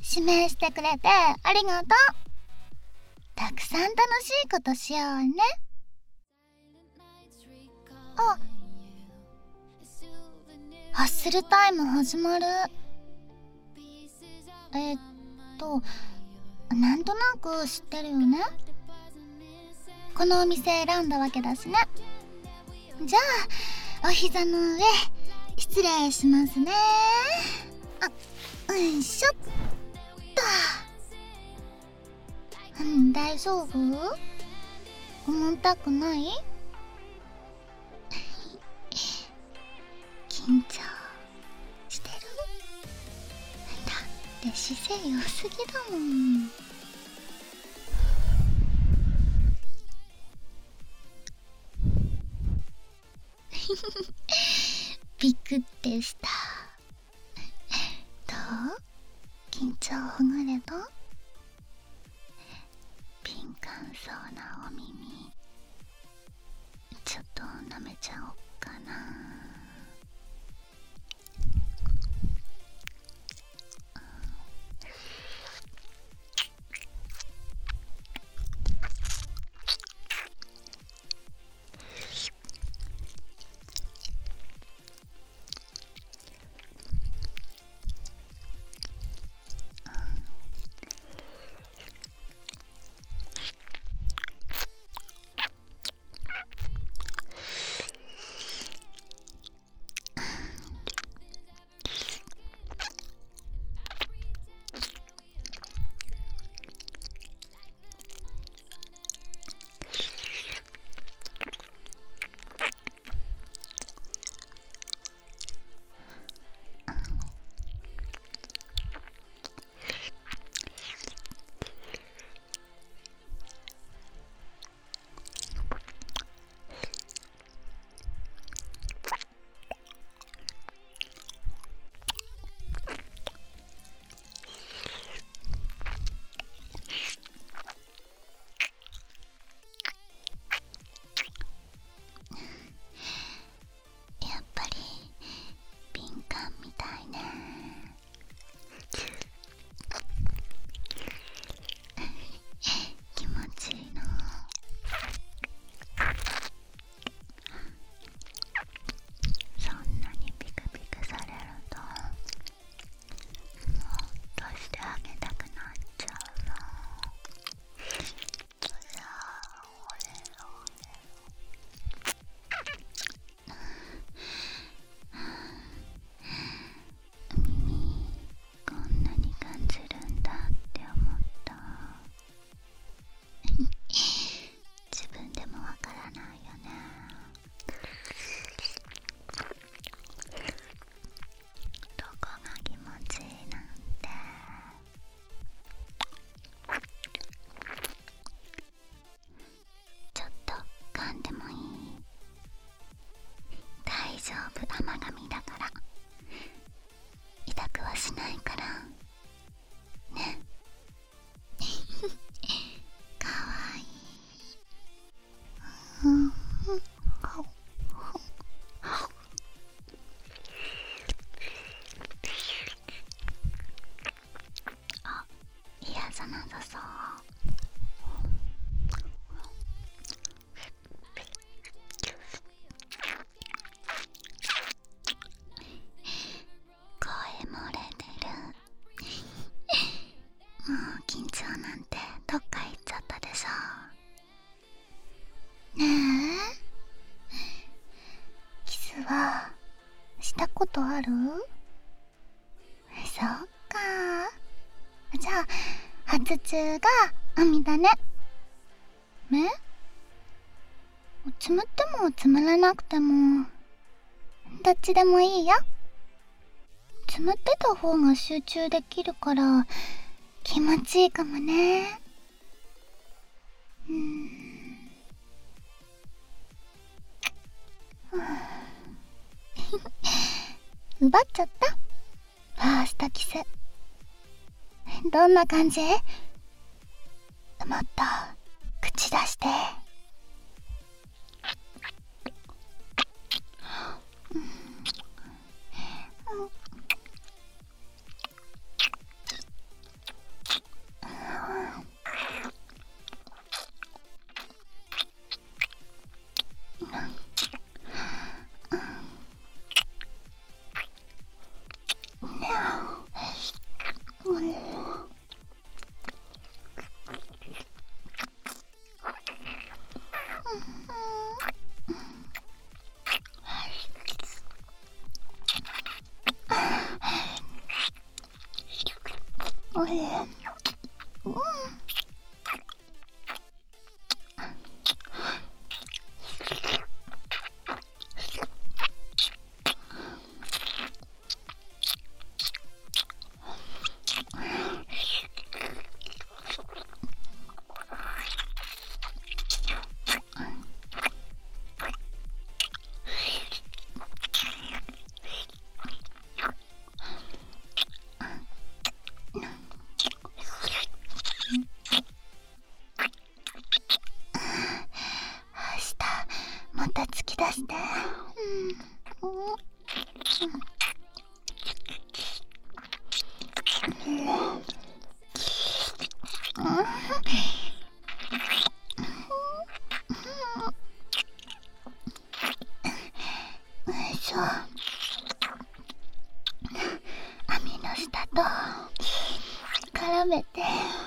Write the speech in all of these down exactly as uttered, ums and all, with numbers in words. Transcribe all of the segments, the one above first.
指名してくれてありがとう。たくさん楽しいことしようね。あ、ハッスルタイム始まる。えっとなんとなく知ってるよね。このお店選んだわけだしね。じゃあお膝の上失礼しますね。あ、よいしょっと。うん、大丈夫？重たくない？緊張してる？だって姿勢良すぎだもん。ビクってした。どう？緊張ほぐれた？敏感そうなお耳ちょっと舐めちゃおっかな。甘髪だから痛くはしないからね。かわいい。あ、嫌じゃなさそう。どっか行っちゃったでしょ。ねえ、キスはしたことある？そっか。じゃあ初中が網だね。目？つむってもつむらなくてもどっちでもいいよ。つむってた方が集中できるから気持ちいいかもね。うーん奪っちゃった。ファーストキスどんな感じ？もっと口出して。 うん。また突き出して。うん。うん。よいしょ。網の下と絡めて。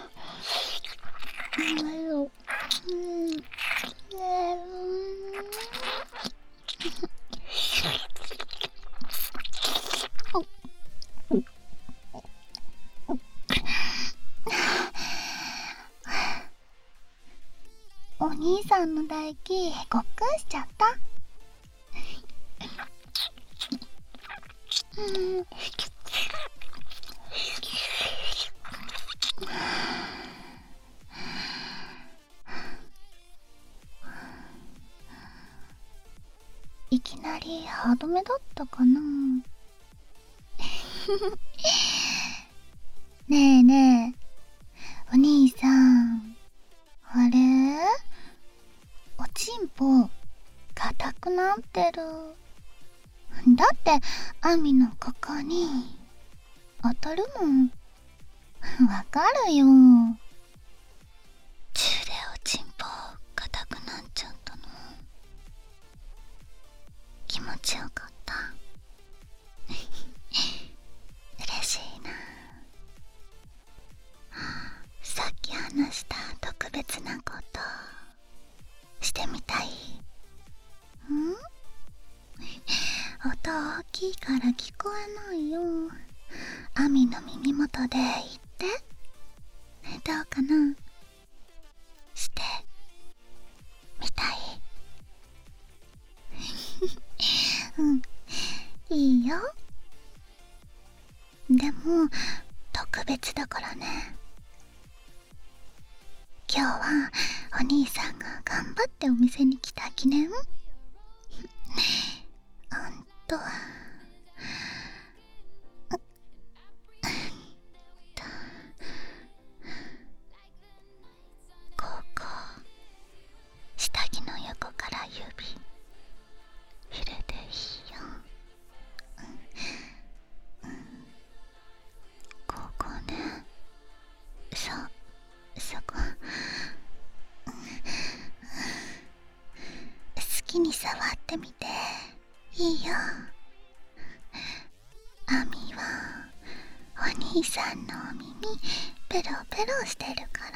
うん。うんお兄さんの唾液ごっくんしちゃった。うん。いきなりハードめだったかな。ねえねえ、お兄さん、あれ？おちんぽ硬くなってる。だって網のここに当たるもん。わかるよ。チューでおちんぽ硬くなっちゃったの。気持ちよかった。嬉しいな。さっき話した特別なことしてみたい？ん？音大きいから聞こえないよ。アミの耳元で言って。どうかな？してみたい？うん、いいよ。でも特別だからね。今日はお兄さんが頑張ってお店に来た記念。ほんとここ下着の横から指入れていいよ。うん、うん、ここね。そそこ、うん、好きに触ってみていいよ。アミはお兄さんのお耳ペロペロしてるから。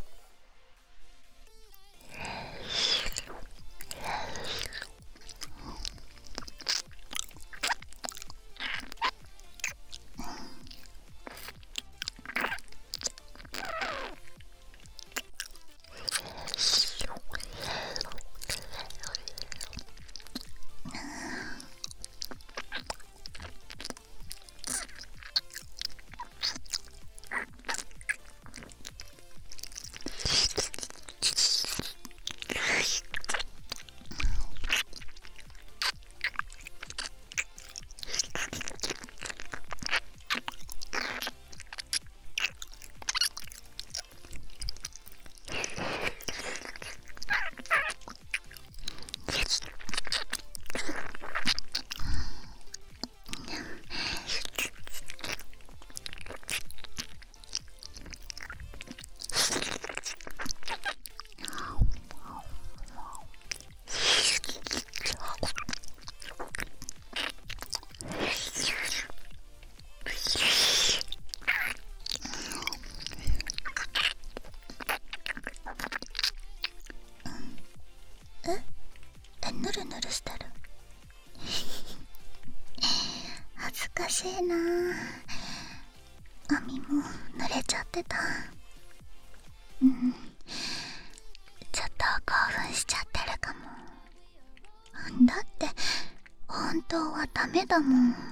ぬるぬるしてる。恥ずかしいな。 髪も濡れちゃってた。うん、ちょっと興奮しちゃってるかも。だって本当はダメだもん。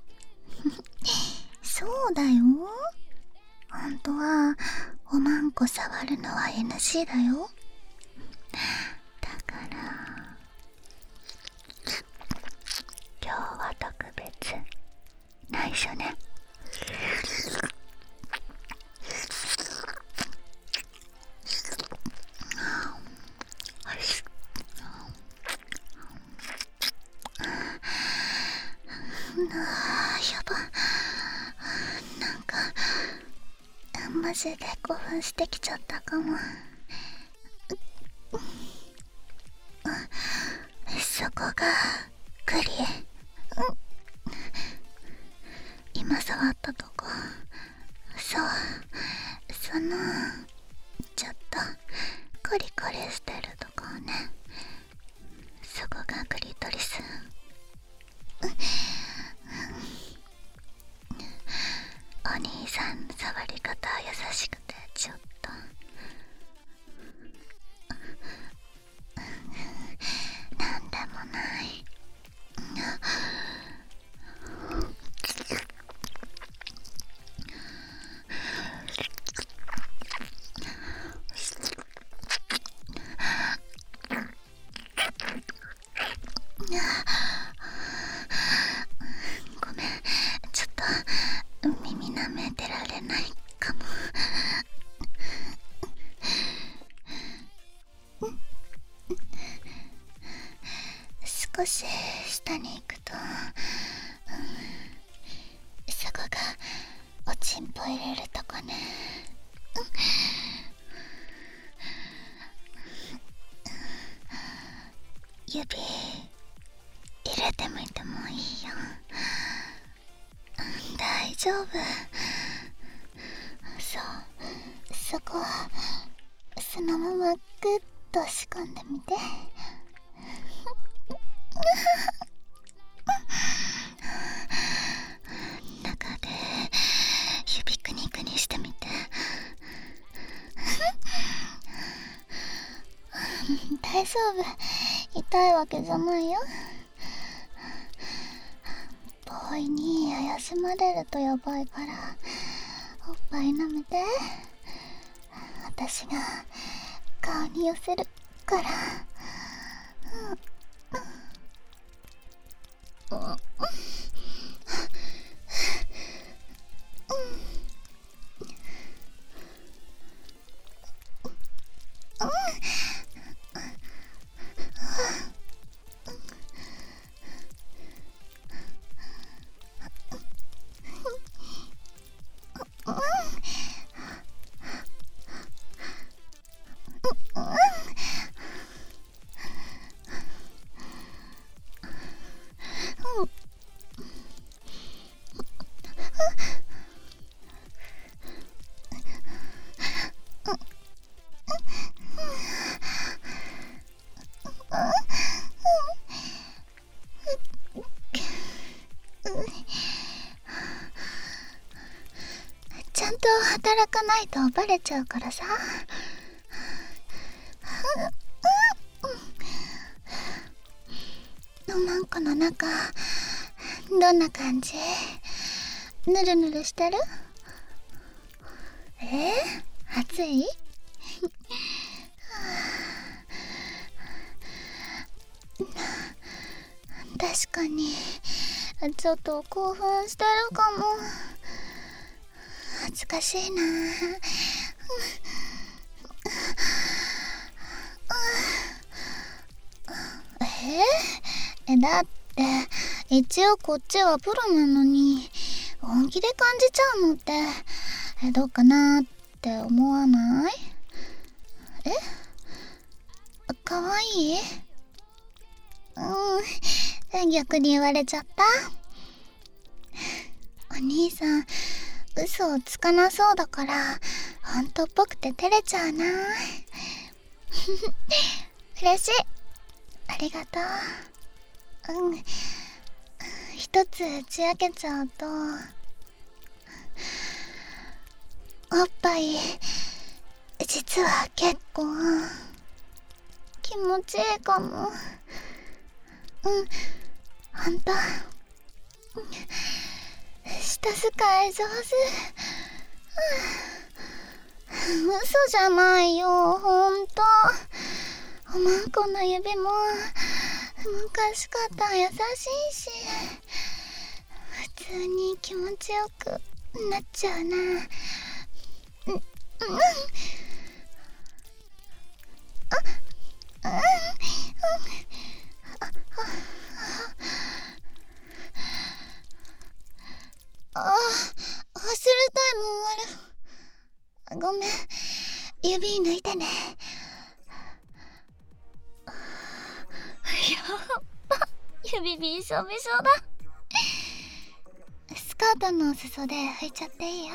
そうだよ、本当はおまんこ触るのは エヌシー だよ。だから今日は特別内緒ね。あーやば、なんかマジで興奮してきちゃったかも。そこがクリ、今触ったとこ、そう、そのちょっとコリコリしてるとこね、そこがクリトリス。お兄さん触り方優しくてちょっとなんでもない。ごめん、ちょっと耳舐めてられないかも。少し下に行くと、うん、そこがおちんぽ入れるとこね。指入れてみてもいいよ。大丈夫。そう、そこはそのままグッと仕込んでみて。中で指くにくにしてみて。大丈夫、痛いわけじゃないよ。ボーイに怪しまれるとやばいから、おっぱい舐めて。私が顔に寄せるから。うんうんうんちゃんと働かないとバレちゃうからさ。おまんこの中どんな感じ？ぬるぬるしてる？えー、暑い？確かにちょっと興奮してるかも。恥ずかしいな。えー、だって一応こっちはプロなのに本気で感じちゃうのってえどうかなって思わない？え？かわいい？うん、逆に言われちゃった。お兄さん嘘をつかなそうだから本当っぽくて照れちゃうな。嬉しい、ありがとう。うん、一つ打ち明けちゃうとおっぱい実は結構気持ちいいかも。うん、ほんと下使い上手。嘘じゃないよ、ほんと。おまんこの指も昔かった優しいし、普通に気持ちよくなっちゃうな。うん、うん、あ、うん、うん、あ、忘れたいもんある。ごめん、指抜いてね。やっば、指びしょびしょだ。スカートの裾で拭いちゃっていいよ。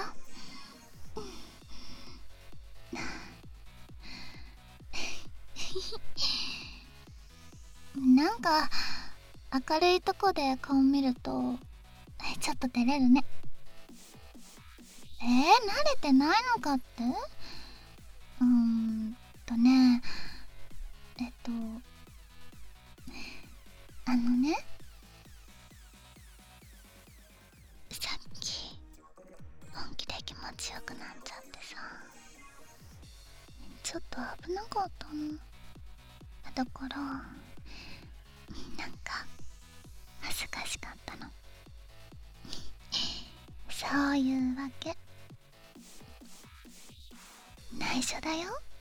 なんか明るいとこで顔見るとちょっと照れるね。えー、慣れてないのかって？うーんとね、えっとあのね、さっき本気で気持ちよくなっちゃってさ、ちょっと危なかったの。だからなんか恥ずかしかったの。そういうわけ。内緒だよ。